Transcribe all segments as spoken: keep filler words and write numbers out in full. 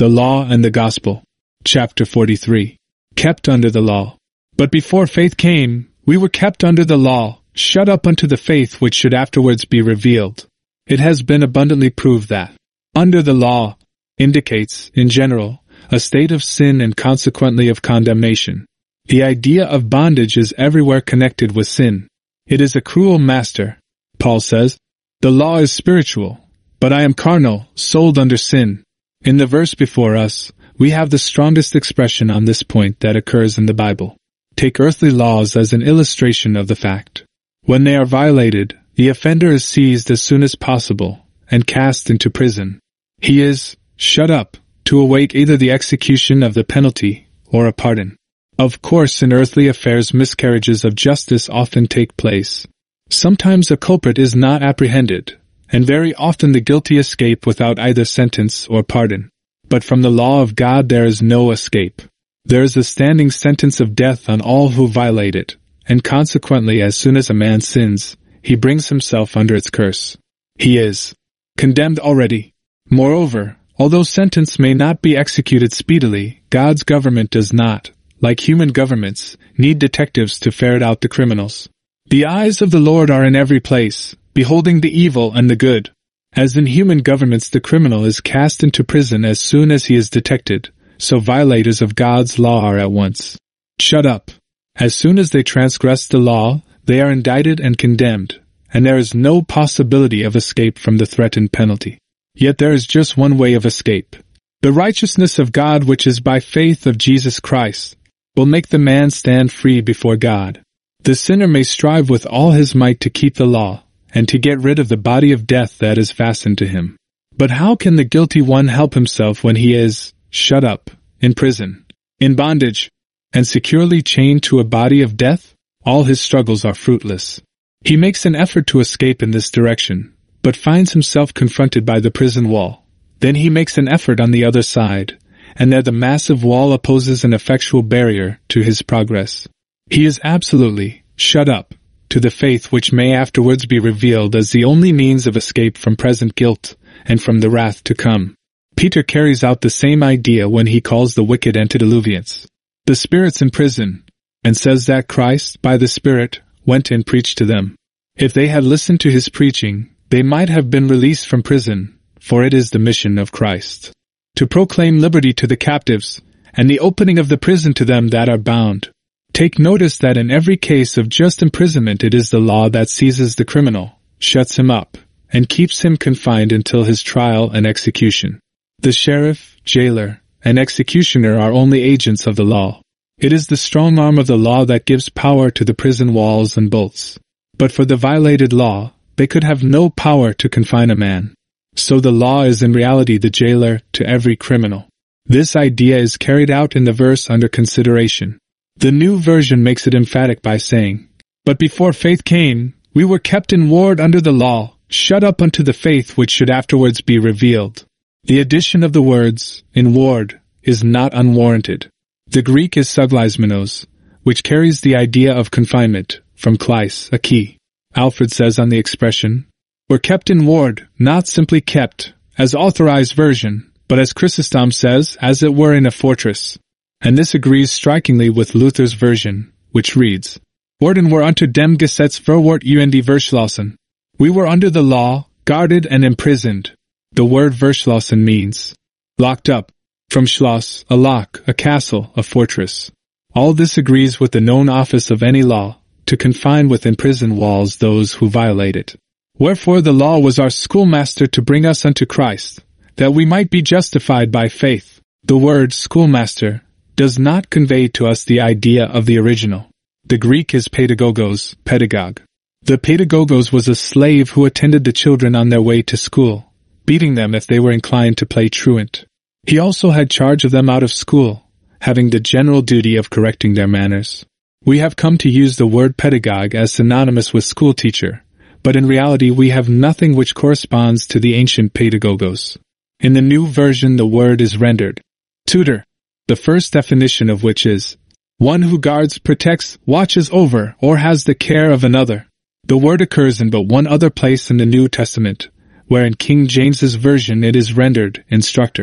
The Law and the Gospel. Chapter forty-three. Kept under the law. But before faith came, we were kept under the law, shut up unto the faith which should afterwards be revealed. It has been abundantly proved that under the law indicates, in general, a state of sin and consequently of condemnation. The idea of bondage is everywhere connected with sin. It is a cruel master. Paul says, "The law is spiritual, but I am carnal, sold under sin." In the verse before us, we have the strongest expression on this point that occurs in the Bible. Take earthly laws as an illustration of the fact. When they are violated, the offender is seized as soon as possible and cast into prison. He is shut up to await either the execution of the penalty or a pardon. Of course, in earthly affairs, miscarriages of justice often take place. Sometimes a culprit is not apprehended, and very often the guilty escape without either sentence or pardon. But from the law of God there is no escape. There is a standing sentence of death on all who violate it, and consequently as soon as a man sins, he brings himself under its curse. He is condemned already. Moreover, although sentence may not be executed speedily, God's government does not, like human governments, need detectives to ferret out the criminals. The eyes of the Lord are in every place, beholding the evil and the good. As in human governments the criminal is cast into prison as soon as he is detected, so violators of God's law are at once shut up. As soon as they transgress the law, they are indicted and condemned, and there is no possibility of escape from the threatened penalty. Yet there is just one way of escape. The righteousness of God, which is by faith of Jesus Christ, will make the man stand free before God. The sinner may strive with all his might to keep the law, and to get rid of the body of death that is fastened to him. But how can the guilty one help himself when he is shut up, in prison, in bondage, and securely chained to a body of death? All his struggles are fruitless. He makes an effort to escape in this direction, but finds himself confronted by the prison wall. Then he makes an effort on the other side, and there the massive wall opposes an effectual barrier to his progress. He is absolutely shut up to the faith which may afterwards be revealed as the only means of escape from present guilt and from the wrath to come. Peter carries out the same idea when he calls the wicked antediluvians the spirits in prison, and says that Christ, by the Spirit, went and preached to them. If they had listened to his preaching, they might have been released from prison, for it is the mission of Christ to proclaim liberty to the captives, and the opening of the prison to them that are bound. Take notice that in every case of just imprisonment it is the law that seizes the criminal, shuts him up, and keeps him confined until his trial and execution. The sheriff, jailer, and executioner are only agents of the law. It is the strong arm of the law that gives power to the prison walls and bolts. But for the violated law, they could have no power to confine a man. So the law is in reality the jailer to every criminal. This idea is carried out in the verse under consideration. The New Version makes it emphatic by saying, "But before faith came, we were kept in ward under the law, shut up unto the faith which should afterwards be revealed." The addition of the words, in ward, is not unwarranted. The Greek is sugleismenos, which carries the idea of confinement, from kleis, a key. Alfred says on the expression, "Were kept in ward, not simply kept, as Authorized Version, but as Chrysostom says, as it were in a fortress." And this agrees strikingly with Luther's version, which reads, "Worden were unter dem Gesetz verwort und verschlossen." We were under the law, guarded and imprisoned. The word verschlossen means locked up, from Schloss, a lock, a castle, a fortress. All this agrees with the known office of any law, to confine within prison walls those who violate it. Wherefore the law was our schoolmaster to bring us unto Christ, that we might be justified by faith. The word schoolmaster does not convey to us the idea of the original. The Greek is pedagogos, pedagogue. The pedagogos was a slave who attended the children on their way to school, beating them if they were inclined to play truant. He also had charge of them out of school, having the general duty of correcting their manners. We have come to use the word pedagogue as synonymous with schoolteacher, but in reality we have nothing which corresponds to the ancient pedagogos. In the New Version the word is rendered tutor, the first definition of which is one who guards, protects, watches over, or has the care of another. The word occurs in but one other place in the New Testament, where in King James's version it is rendered instructor.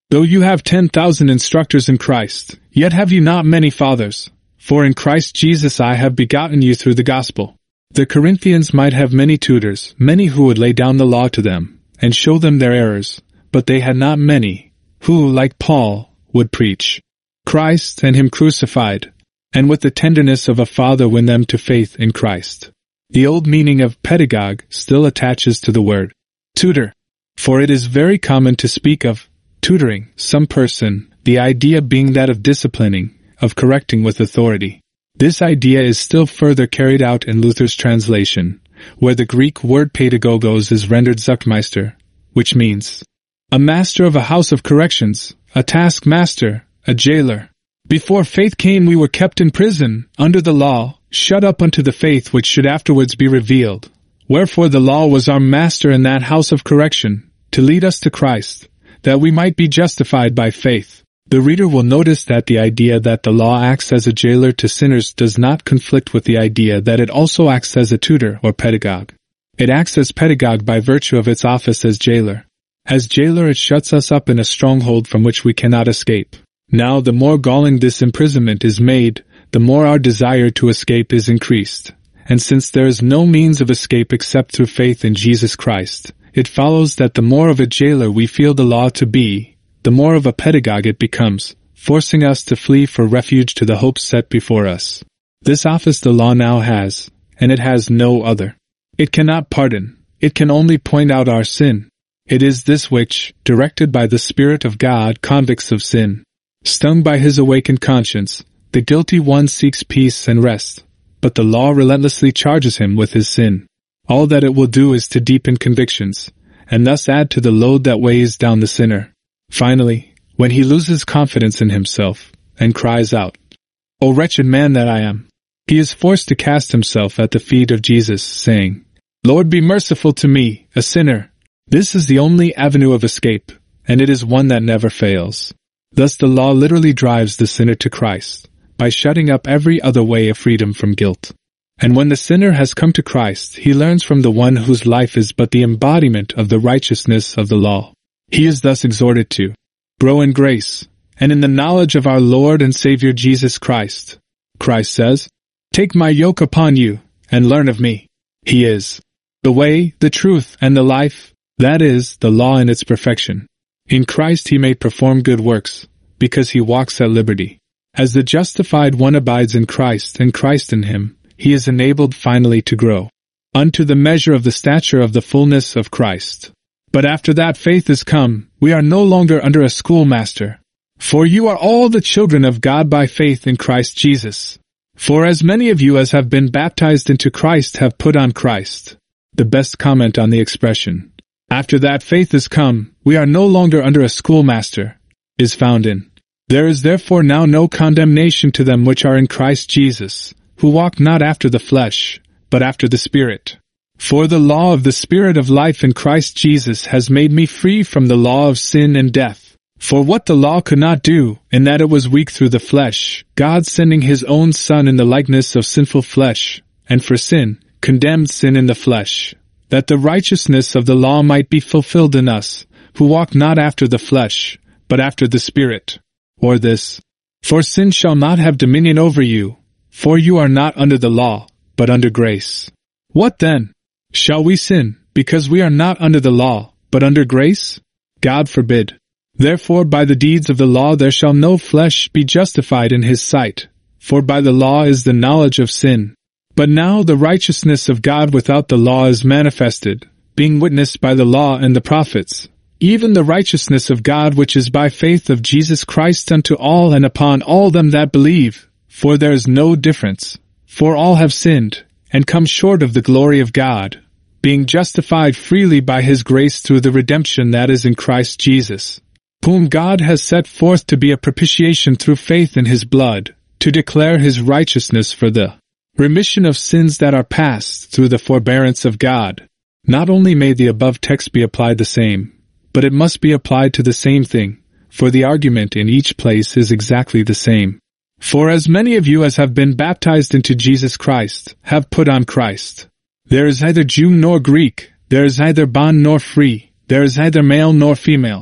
Though you have ten thousand instructors in Christ, yet have you not many fathers. For in Christ Jesus I have begotten you through the gospel. The Corinthians might have many tutors, many who would lay down the law to them, and show them their errors, but they had not many, who, like Paul, would preach Christ and Him crucified, and with the tenderness of a father win them to faith in Christ. The old meaning of pedagogue still attaches to the word tutor, for it is very common to speak of tutoring some person, the idea being that of disciplining, of correcting with authority. This idea is still further carried out in Luther's translation, where the Greek word pedagogos is rendered Zuchtmeister, which means a master of a house of corrections, a taskmaster, a jailer. Before faith came we were kept in prison, under the law, shut up unto the faith which should afterwards be revealed. Wherefore the law was our master in that house of correction, to lead us to Christ, that we might be justified by faith. The reader will notice that the idea that the law acts as a jailer to sinners does not conflict with the idea that it also acts as a tutor or pedagogue. It acts as pedagogue by virtue of its office as jailer. As jailer it shuts us up in a stronghold from which we cannot escape. Now the more galling this imprisonment is made, the more our desire to escape is increased. And since there is no means of escape except through faith in Jesus Christ, it follows that the more of a jailer we feel the law to be, the more of a pedagogue it becomes, forcing us to flee for refuge to the hopes set before us. This office the law now has, and it has no other. It cannot pardon, it can only point out our sin. It is this which, directed by the Spirit of God, convicts of sin. Stung by his awakened conscience, the guilty one seeks peace and rest, but the law relentlessly charges him with his sin. All that it will do is to deepen convictions, and thus add to the load that weighs down the sinner. Finally, when he loses confidence in himself, and cries out, "O wretched man that I am," he is forced to cast himself at the feet of Jesus, saying, "Lord, be merciful to me, a sinner." This is the only avenue of escape, and it is one that never fails. Thus the law literally drives the sinner to Christ, by shutting up every other way of freedom from guilt. And when the sinner has come to Christ, he learns from the one whose life is but the embodiment of the righteousness of the law. He is thus exhorted to grow in grace, and in the knowledge of our Lord and Savior Jesus Christ. Christ says, "Take my yoke upon you, and learn of me." He is the way, the truth, and the life, that is, the law in its perfection. In Christ he may perform good works, because he walks at liberty. As the justified one abides in Christ and Christ in him, he is enabled finally to grow unto the measure of the stature of the fullness of Christ. But after that faith is come, we are no longer under a schoolmaster. For you are all the children of God by faith in Christ Jesus. For as many of you as have been baptized into Christ have put on Christ. The best comment on the expression, "After that faith is come, we are no longer under a schoolmaster," is found in, "There is therefore now no condemnation to them which are in Christ Jesus, who walk not after the flesh, but after the Spirit. For the law of the Spirit of life in Christ Jesus has made me free from the law of sin and death. For what the law could not do, in that it was weak through the flesh, God sending his own Son in the likeness of sinful flesh, and for sin, condemned sin in the flesh, that the righteousness of the law might be fulfilled in us, who walk not after the flesh, but after the Spirit. Or this, for sin shall not have dominion over you, for you are not under the law, but under grace. What then? Shall we sin, because we are not under the law, but under grace? God forbid. Therefore by the deeds of the law there shall no flesh be justified in his sight, for by the law is the knowledge of sin. But now the righteousness of God without the law is manifested, being witnessed by the law and the prophets, even the righteousness of God which is by faith of Jesus Christ unto all and upon all them that believe, for there is no difference. For all have sinned, and come short of the glory of God, being justified freely by his grace through the redemption that is in Christ Jesus, whom God has set forth to be a propitiation through faith in his blood, to declare his righteousness for the remission of sins that are past through the forbearance of God. Not only may the above text be applied the same, but it must be applied to the same thing, for the argument in each place is exactly the same. For as many of you as have been baptized into Jesus Christ have put on Christ. There is neither Jew nor Greek, there is neither bond nor free, there is neither male nor female.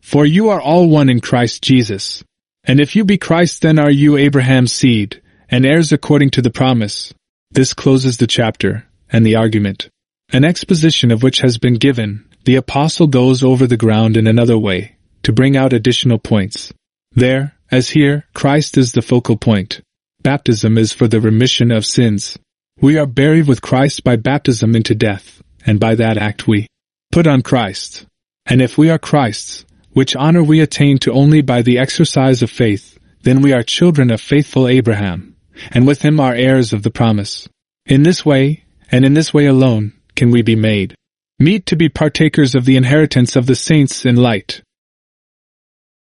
For you are all one in Christ Jesus. And if you be Christ, then are you Abraham's seed, and heirs according to the promise. This closes the chapter, and the argument. An exposition of which has been given, the apostle goes over the ground in another way, to bring out additional points. There, as here, Christ is the focal point. Baptism is for the remission of sins. We are buried with Christ by baptism into death, and by that act we put on Christ. And if we are Christ's, which honor we attain to only by the exercise of faith, then we are children of faithful Abraham, and with him are heirs of the promise. In this way, and in this way alone, can we be made meet to be partakers of the inheritance of the saints in light.